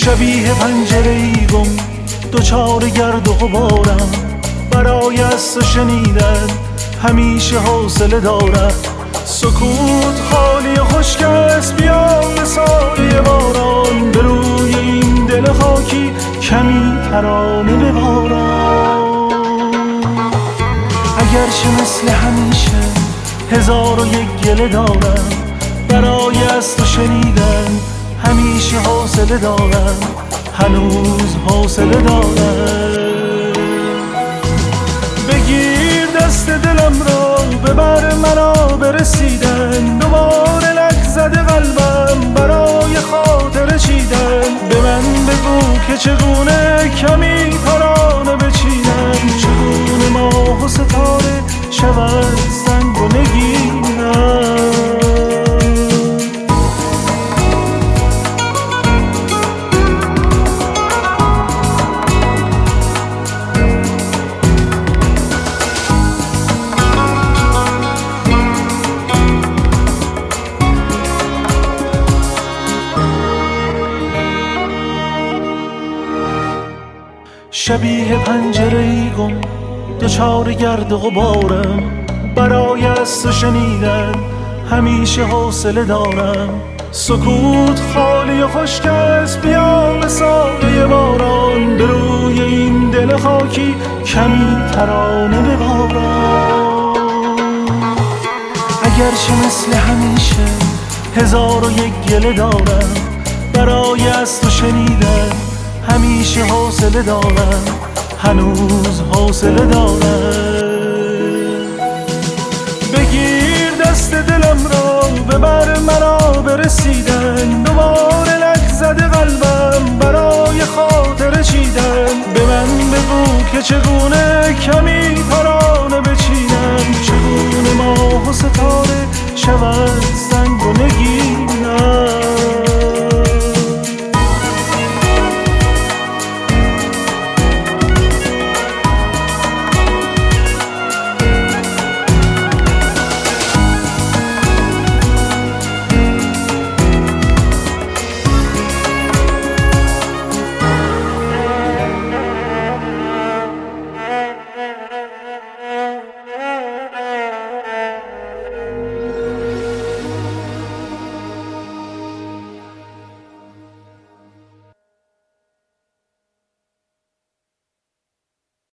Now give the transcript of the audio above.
شبیه پنجره ای گم دوچار گرد و غبارم، برای از تو شنیدن همیشه حوصله دارم. سکوت خالی و خشک است، بیا به سایه باران، به روی این دل خاکی کمی ترانه ببارم. اگرچه مثل همیشه هزار و یک گله دارم، برای از تو شنیدن همیشه حوصله دارم، هنوز حوصله دارم. بگیر دست دلم را، ببر مرا برسیدن، دوباره لک زده قلبم برای خاطر چیدن. به من بگو که چگونه کمی ترانه بچینم، چگونه ماه و ستاره شود سنگ و نگینم. شبیه پنجره ای گم دوچار گرد و غبارم، برای از تو شنیدن همیشه حوصله دارم. سکوت خالی و خشک است، بیا به سایه باران، به روی این دل خاکی کمی ترانه ببارم. اگرچه مثل همیشه هزار و یک گله دارم، برای از تو شنیدن همیشه حوصله دارم، هنوز حوصله دارم. بگیر دست دلم را، ببر مرا برسیدن، دوباره لک زده قلبم برای خاطر چیدن. به من بگو که چگونه کمی ترانه